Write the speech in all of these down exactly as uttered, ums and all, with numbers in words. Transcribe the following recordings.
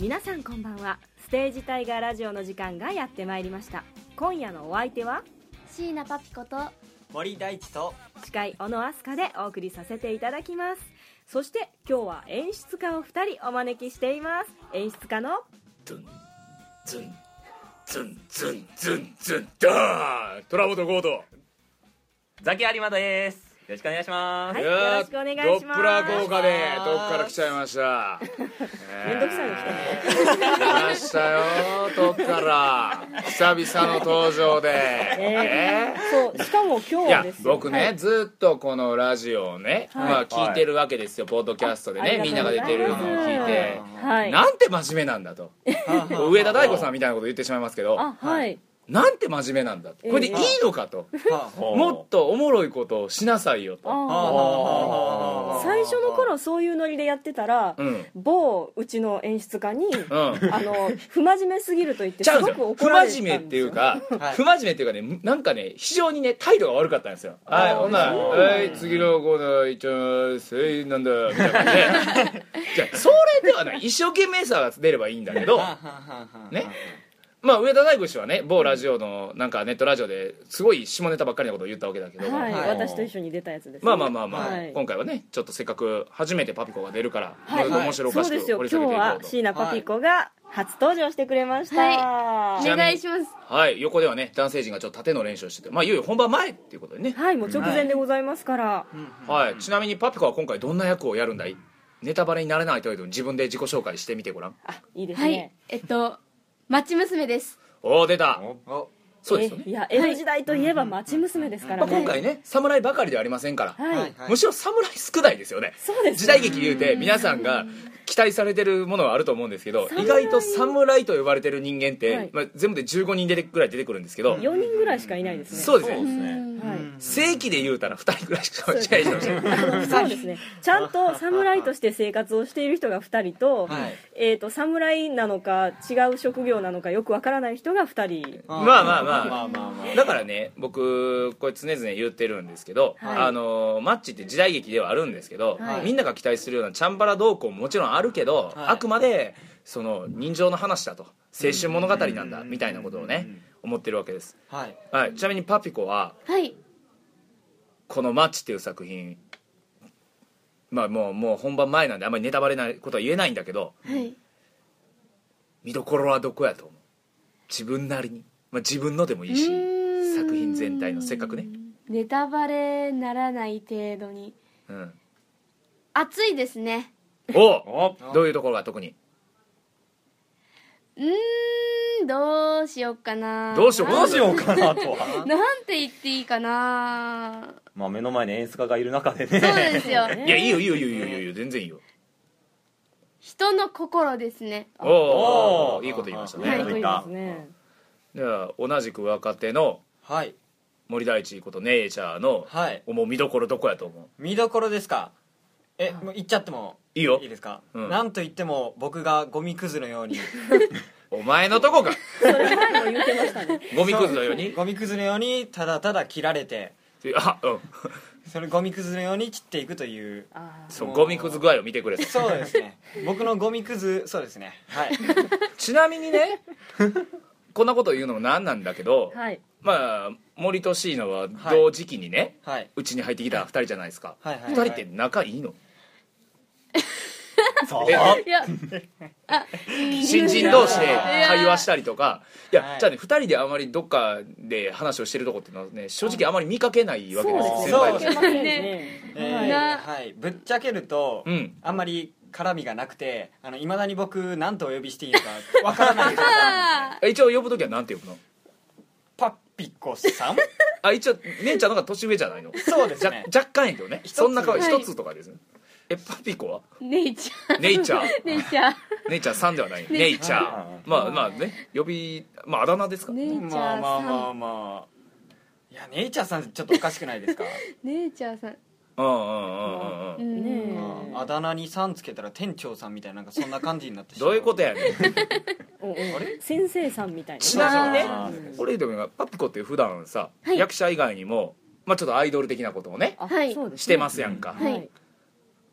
皆さんこんばんは。ステージタイガーラジオの時間がやってまいりました。今夜のお相手は椎名パピコと森大地と司会小野飛鳥でお送りさせていただきます。そして今日は演出家をふたりお招きしています。演出家のズンズンズンズンズンズンダーン虎本ゴードザキ有馬です。よろしくお願いします。 はい、よろしくお願いします。 ドップラー効果で遠くから来ちゃいましためんどくさいの来たね。 来ましたよ遠くから久々の登場で、 えー、そうしかも今日いやはですよ僕ね、 はい、 ずっとこのラジオをね、 はいまあ聞いてるわけですよ、ポッドキャストでね、みんなが出てるのを聞いて、 はい、 なんて真面目なんだと上田大子さんみたいなこと言ってしまいますけど、 あ、はい、 なんて真面目なんだと、これでいいのかと、もっとおもろいことをしなさいよと。 あ最初の頃そういうノリでやってたら、うん、某うちの演出家に、うん、あの不真面目すぎると言ってすごく怒られてたんですよ。不真面目っていうか、 はい、不真面目っていうかね、なんかね非常にね態度が悪かったんですよ。はい、ほんならはい次のコーナーいっちゃいますせいなんだみたいな感じでじゃあそれではない、一生懸命さが出ればいいんだけどね。まあ、上田大子氏はね某ラジオのなんかネットラジオですごい下ネタばっかりのことを言ったわけだけど、 はい、私と一緒に出たやつです、ね、 まあまあまあまあ、 はい、 今回はねちょっっとせっかく初めてパピコが出るから、 はい、 面白おかしく掘り下げていこうと。 そうですよ、今日は椎名パピコが初登場してくれました、 はい、お願いします。 はい、横ではね男性陣がちょっと盾の練習をしてて、まあいよいよ本番前っていうことでね、 はい、もう直前でございますから、 はい、はい、ちなみにパピコは今回どんな役をやるんだい？ネタバレになれないというと自分で自己紹介してみてごらん。 あ、いいですね。 はい、えっと町娘です。 おお出た。おそうですよね。 いや江戸時代といえば町娘ですからね、 まあ、今回ね侍ばかりではありませんから、 はい、 むしろ侍少ないですよね。 そうです、ね、 時代劇言うて皆さんが期待されてるものはあると思うんですけど、意外と侍と呼ばれてる人間って、はい、まあ、全部でじゅうごにん出てぐらい出てくるんですけど、 よにんぐらいしかいないですね。 そうですね、 はい、 正規で言うたらふたりぐらいしかいない人ですね。 そうですね、ちゃんと侍として生活をしている人がふたりと、はい、えーと侍なのか違う職業なのかよくわからない人がふたり。 まあまあまあまあまあ、だからね僕これ常々言ってるんですけど、はい、あのマッチって時代劇ではあるんですけど、はい、みんなが期待するようなチャンバラ動向ももちろんあるけど、はい、あくまでその人情の話だと、青春物語なんだみたいなことをね思ってるわけです、はいはい、ちなみにパピコは、はい、このマッチっていう作品、まあもう、もう本番前なんであんまりネタバレなことは言えないんだけど、はい、見どころはどこやと思う？自分なりに、まあ、自分のでもいいし作品全体の、せっかくねネタバレならない程度に、うん、熱いですね。 おお、どういうところが特に？ うーん、どうしようかなどうしようどうしようかなとはなんて言っていいかな。 まあ目の前に演出家がいる中でね。 そうですよ。 いやいいよいいよいいよいいよいいよ全然いいよ。 人の心ですね。 おお、いいこと言いましたね。 はい、いいですね。 では同じく若手の森大地ことネイチャーの思う見どころどこやと思う？ 見どころですか？え、もう言っちゃってもいいよ。 いいですか？うん、なんと言っても僕がゴミくずのようにお前のとこか。 それ前も言ってましたね。 ゴミくずのようにゴミくずのようにただただ切られて、あ、うん、それゴミくずのように散っていくという、 あ、そう、ゴミくず具合を見てくれと。 そうですね、僕のゴミくず、そうですね、はい。 ちなみにねこんなこと言うのもなんなんだけど、はい、まあ森と椎名は同時期にねうち、はい、に入ってきたふたりじゃないですか、はいはいはい、ふたりって仲いいの？そういや新人同士で会話したりとか、いや、はい、じゃあねふたりであまりどっかで話をしてるとこっていうのはね正直あまり見かけないわけですよ。 先輩としてね、はい、ぶっちゃけると、うん、あんまり絡みがなくて、あの未だに僕何とお呼びしていいのかわからないです一応呼ぶときは何て呼ぶの？ パピコさんあ、一応姉ちゃんの方が年上じゃないの？ そうですね、 若干やけどね、そんな顔一つとかですね。え、パピコはネイチャーネイチャーネイチャーネイチャーさんではないネイチャー、まあまあね、呼び、まああだ名ですか、 ネイチャーさん、 まあまあまあまあ、いやネイチャーさんちょっとおかしくないですか？ ネイチャーさん、 うんうんうんうんねえ、あだ名にさんつけたら店長さんみたいな、なんかそんな感じになってしまう。 どういうことやねんあれ先生さんみたいな。 ちなみにね、俺でもパピコって普段さ、はい、役者以外にもまあちょっとアイドル的なことをね、はい、してますやんか、はい、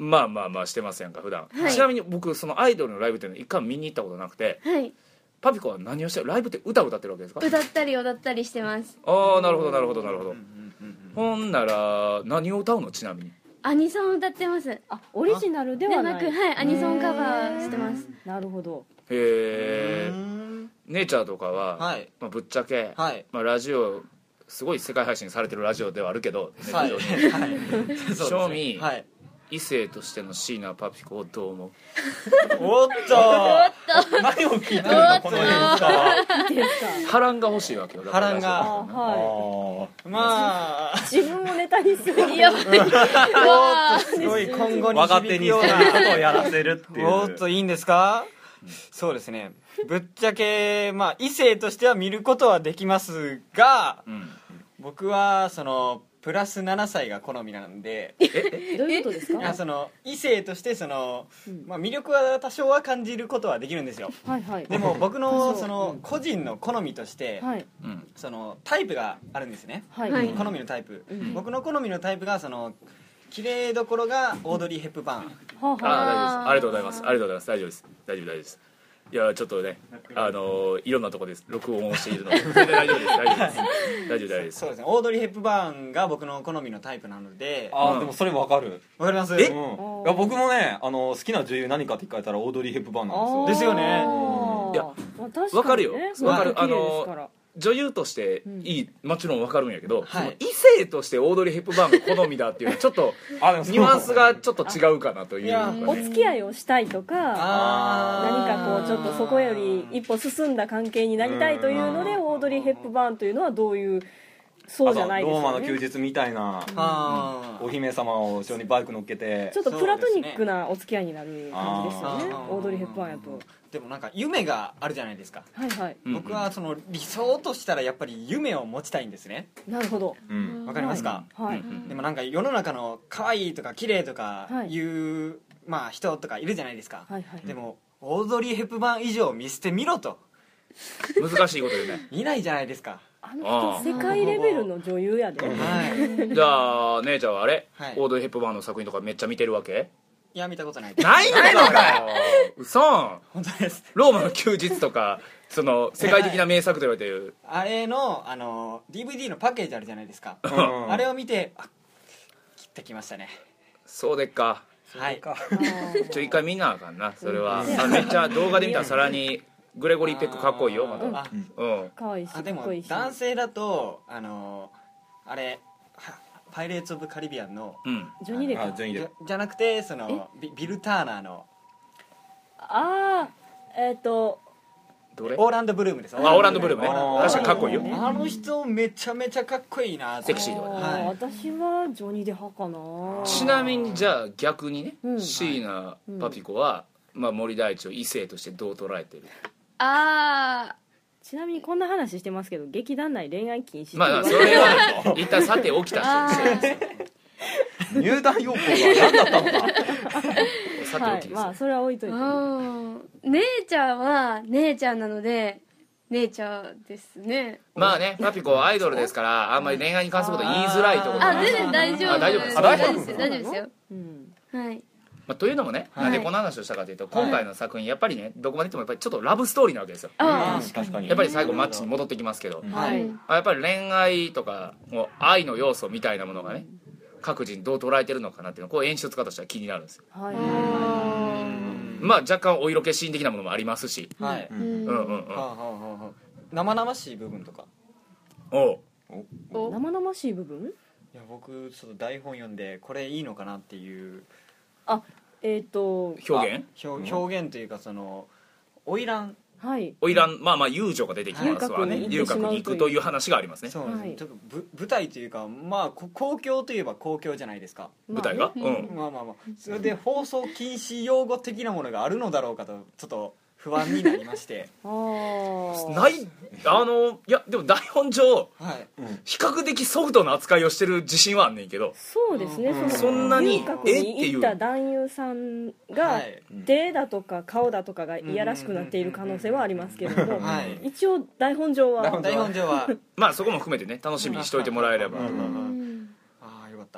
まあまあまあしてますやんか普段、はい、ちなみに僕そのアイドルのライブっていうの一回見に行ったことなくて、はい、パピコは何をしてるライブって歌を歌ってるわけですか？ 歌ったり踊ったりしてます。 ああなるほどなるほどなるほど、ほんなら何を歌うの？ちなみにアニソン歌ってます。 あオリジナルではないでなく、はい、アニソンカバーしてます。 なるほど。 へえ。姉ちゃんとかは、はいまあ、ぶっちゃけ、はいまあ、ラジオすごい世界配信されてるラジオではあるけど、はい、正味、はい、異性としての椎名パピコをどう思う？ おっと何を聞いてるのこの演奏波乱が欲しいわけよ。 波乱がはい、まあ自分をネタにするいやすごい今後に若手にそういうことをやらせるっていう。 おっといいんですか？そうですね、ぶっちゃけまあ異性としては見ることはできますが、うん、僕はそのプラスななさいが好みなんでえどういうことですか？ いやその異性としてその、まあ、魅力は多少は感じることはできるんですよ、はいはい、でも僕のその個人の好みとして、はい、そのタイプがあるんですね、はい、好みのタイプ、うん、僕の好みのタイプがその綺麗どころがオードリー・ヘップバーン、 ああ大丈夫です、ありがとうございます、ありがとうございます、大丈夫です大丈夫大丈夫です。いやちょっとねあのいろんなところで録音をしているので全然大丈夫です大丈夫です大丈夫大丈夫です。 そうですね、オードリー・ヘップバーンが僕の好みのタイプなので。 あ、うん、でもそれ分かる。 分かります？ え、うん、いや僕もねあの好きな女優何かって聞かれたらオードリー・ヘップバーンなんですよ。 ですよね。 いや分かるよ分かる、あの女優としていい、もちろん分かるんやけど、はい、その異性としてオードリー・ヘップバーンが好みだっていうのはちょっとニュアンスがちょっと違うかなという、ね、 お付き合いをしたいとか何かこうちょっとそこより一歩進んだ関係になりたいというのでオードリー・ヘップバーンというのはどういうそうじゃないですよね。 ローマの休日みたいな、うん、お姫様を後ろにバイク乗っけてちょっとプラトニックなお付き合いになる感じですよね、オードリー・ヘップバーンやと。 でもなんか夢があるじゃないですか、 はいはい、 僕はその理想としたらやっぱり夢を持ちたいんですね。 なるほど、 うん、わかりますか、はいはい、でもなんか世の中の可愛いとか綺麗とかいう、はい、まあ人とかいるじゃないですか、はいはい、でもオードリー・ヘップバーン以上見捨てみろと難しいことでねいないじゃないですか。 あの人世界レベルの女優やで、はい、 じゃあ姉ちゃんはあれ、はい、オードリー・ヘップバーンの作品とかめっちゃ見てるわけ？ いや見たことないないんだようそん本当です。 ローマの休日とかその世界的な名作と言われてる、 はい、あれの、あの ディーブイディー のパッケージあるじゃないですか、うん、あれを見てあ切ってきましたね。 そうでっか、 はい、 ちょ一回見なあかんなそれは、うん、あめっちゃ動画で見たらさらにグレゴリー・ペックかっこいいよまた。 うん、かわいいし、 あでも男性だとあのあれパイレーツ・オブ・カリビアンの、 うん、ジョニー・デカじゃ、じゃなくてその ビ, ビル・ターナーのああえっ、ー、とどれオーランド・ブルームです。 あオーランド・ブルームね確かにかっこいいよ。 あの人めちゃめちゃかっこいいな。 セクシーとか、 はい、私はジョニー・デ派かな。 ちなみにじゃあ逆にね、うん、椎名パピコは、まあ、森大地を異性としてどう捉えてる？ ああちなみにこんな話してますけど劇団内恋愛禁止ってまあそれは一旦さて起きたし入団要項は何だったのかさて起きです、はい、まあそれは置いといて。 姉ちゃんは姉ちゃんなので姉ちゃんですね。 まあねパピコはアイドルですからあんまり恋愛に関すること言いづらいところあ全然大丈夫。 大丈夫です大丈夫ですよ大丈夫ですよ、うん、はいまあ、というのもね、はい、なんでこの話をしたかというと今回の作品やっぱりねどこまでいってもやっぱりちょっとラブストーリーなわけですよ。あ確かにやっぱり最後マッチに戻ってきますけど、はい、やっぱり恋愛とかもう愛の要素みたいなものがね各人どう捉えてるのかなっていうのこう演出家としては気になるんですよ、はい、まあ若干お色気シーン的なものもありますし、はい、うんうんうん、 生々しい部分とかおお生々しい部分いや僕ちょっと台本読んでこれいいのかなっていうあえっ、ー、と表現表表現というかその花魁はい花魁まあまあ遊女が出てきますわね。遊郭に行くという話がありますね。 そうですね、はい、ちょっとぶ舞台というかまあ公共といえば公共じゃないですか舞台が、 まあね、うんまあまあまあそれで放送禁止用語的なものがあるのだろうかとちょっと不安になりましてあないあのいやでも台本上、 はいうん、 比較的ソフトな扱いをしてる自信はあんねんけどそうですね、うん、 そんなに遊郭に行った男優さんが、はい、手だとか顔だとかがいやらしくなっている可能性はありますけれども、はい、一応台本上は台本上はまあそこも含めてね楽しみにしといてもらえれば、うんうんうん、 ああよかった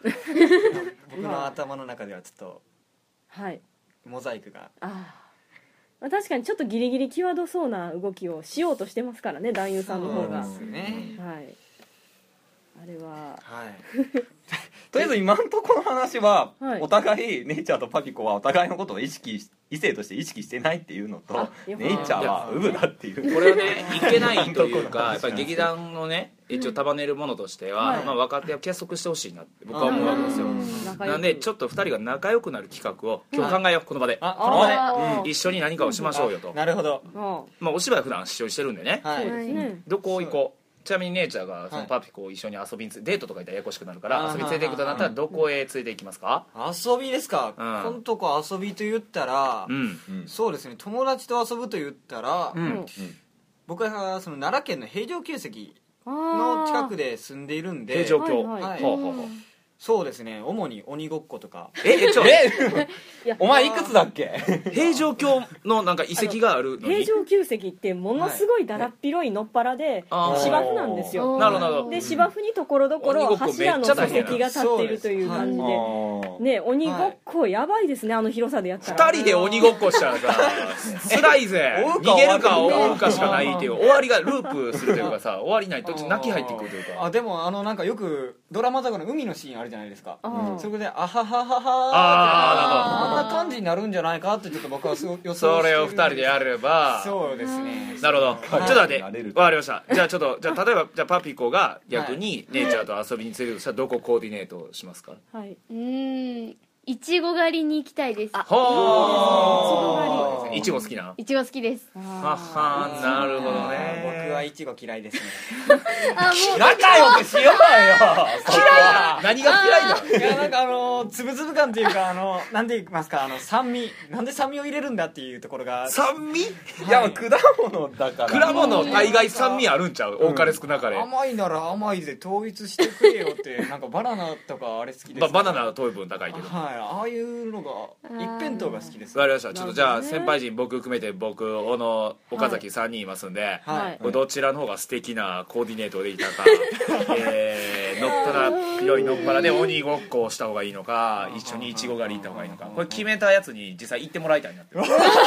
僕の頭の中ではちょっとはいモザイクがああ確かにちょっとギリギリ際どそうな動きをしようとしてますからね男優さんの方が。 そうですね、 はいあれは、 はい、 とりあえず今のところの話は、 はい、 お互いネイチャーとパピコはお互いのことを意識異性として意識してないっていうのとネイチャーはウブだっていうこれはねいけないというかやっぱり劇団のね一応束ねるものとしては、うんまあ、若手を結束してほしいなって僕は思うわけですよ。なんでちょっとふたりが仲良くなる企画を今日考えようこの場であこの場で、 うん、一緒に何かをしましょうよと。 なるほど、 まあ、お芝居は普段一緒にしてるんでね、 はい、 そうですねどこ行こうちなみに姉ちゃんがそのパピコを一緒に遊びにデートとか行ったらややこしくなるから遊び連れて行くとなったらどこへ連れて行きますか？ 遊びですか、うん、このとこ遊びと言ったら、うん、そうですね友達と遊ぶと言ったら、うんうん、僕はその奈良県の平城宮跡の近くで住んでいるんで平城京、 はいはいほうほうほうそうですね主に鬼ごっことかええちょえお前いくつだっけ？ 平城京のなんか遺跡があるのに平城宮跡ってものすごいだらっ広いのっぱらで、はい、芝生なんですよ。 なるほど。 で芝生にところどころ柱の礎石が立っているという感じで、はい、ね鬼ごっこやばいですねあの広さでやったら。 ふたりで鬼ごっこしたらさ辛いぜ逃げるか追うかしかないっていう終わりがループするというかさ終わりない途中泣き入ってくるというか。 あでもあのなんかよくドラマとかの海のシーンあるじゃないですか。そこであははははああんな感じになるんじゃないかってちょっと僕は予想してる。 それをふたりでやればそうですね。 なるほど、はい、ちょっと待って分かりました。じゃあちょっとじゃあ例えばじゃあパピコが逆に姉ちゃんと遊びに連れてるとしたらどこコーディネートしますか？ はいうんいちご狩りに行きたいです。あほーいちご好きな？ いちご好きです。 ははなるほどね。 僕はいちご嫌いですね。 あもう仲良くしようよ。 嫌い何が嫌いだ？いやなんかあのつぶつぶ感っていうかあのなんて言いますかあの酸味なんで酸味を入れるんだっていうところが酸味？いや果物だから。 果物大概酸味あるんちゃう？多かれ少なかれ。 甘いなら甘いで統一してくれよってなんかバナナとかあれ好きです。 バナナは糖分高いけど。 はい。ああいうのが一辺倒が好きです。 わかりました。ちょっとじゃあ先輩陣僕含めて僕小野岡崎さんにんいますんで、はい、これどちらの方が素敵なコーディネートでいたか、えー、のっぱら広いのっぱらで鬼ごっこをした方がいいのか一緒にいちご狩り行った方がいいのかこれ決めたやつに実際行ってもらいたいなって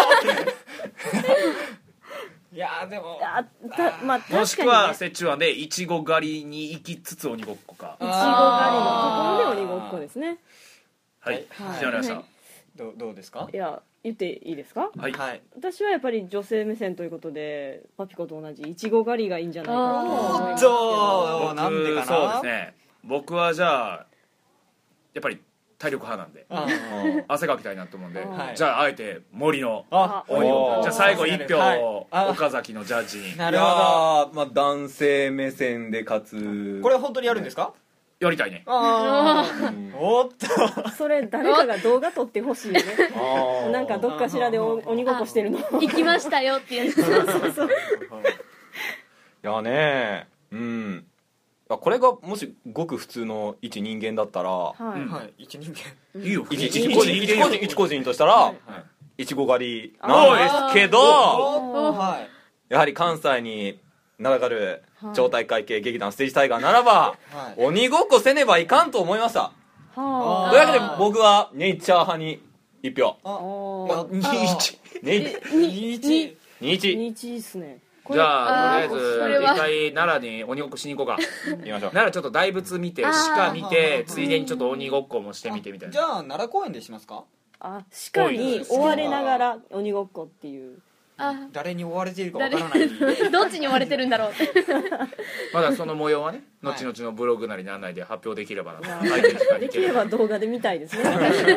いやでもあた、まあ、確かにね、 もしくは折衷案でいちご狩りに行きつつ鬼ごっこかいちご狩りのところで鬼ごっこですね。 はい、決まりました。 どう、どうですか？ いや言っていいですか？ はい、 私はやっぱり女性目線ということでパピコと同じいちご狩りがいいんじゃないかなと思いますけど。 なんでかな？ そうですね僕はじゃあやっぱり体力派なんで汗かきたいなと思うんでじゃああえて森の鬼をじゃあ最後いっぴょう岡崎のジャッジに。 なるほど。 まあ男性目線でかつこれ本当にやるんですか？ やりたいね。 ああおっとそれ誰かが動画撮ってほしいよね。なんかどっかしらで鬼ごっこしてるの行きましたよっていうそうそうそういやねうんこれがもしごく普通の一人間だったらはい、はい、一人間いいよ一一個人一個人としたらいちご狩りなんですけどやはり関西に名だたる超大会系劇団ステージタイガーならば、はい、鬼ごっこせねばいかんと思いました。はというわけで僕はネイチャー派にいち票。 にいちにいちにいちにいちですね。 じゃあとりあえず一回奈良に鬼ごっこしに行こうか。 行きましょう。 奈良ちょっと大仏見て鹿見てついでにちょっと鬼ごっこもしてみてみたいな。 じゃあ奈良公園でしますか？ あ鹿に追われながら鬼ごっこっていうあ誰に追われているかわからないどっちに追われてるんだろうまだその模様はね後々のブログなりなんなりで発表できればな、 はい、できれば動画で見たいですね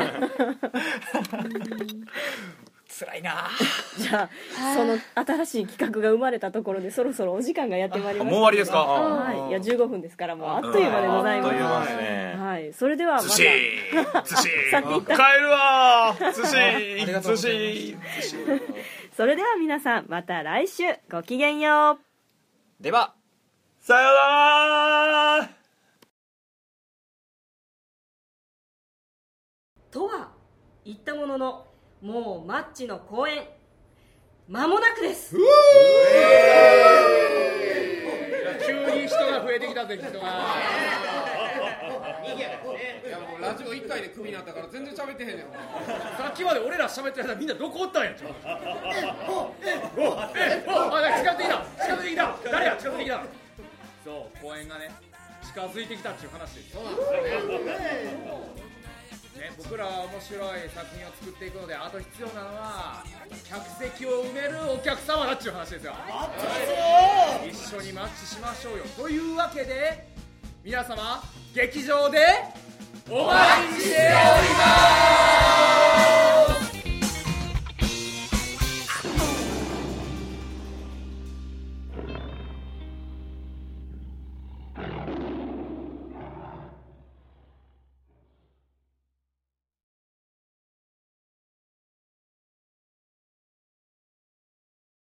辛いな。 じゃあその新しい企画が生まれたところでそろそろお時間がやってまいりました。 もう終わりですか？ はい、いやじゅうごふんですからもうあっという間でございます。あっという間ですね。はい、それではまた寿司寿司帰るわ寿司寿司それでは皆さんまた来週ごきげんよう。ではさようなら。 とは言ったもののもうマッチの公演間もなくです。 急に人が増えてきたぜ人がラジオいっかいでクビになったから全然喋ってへんねん。 さっきまで俺ら喋ってる間みんなどこおったんや。ちょえおえおあ近づいてきた近づいてきた誰や近づいてきた。そう公演がね近づいてきたっていう話です。そうなんですね。ね、僕らは面白い作品を作っていくので、あと必要なのは客席を埋めるお客様だっていう話ですよ。一緒にマッチしましょうよというわけで、皆様劇場でお待ちしております。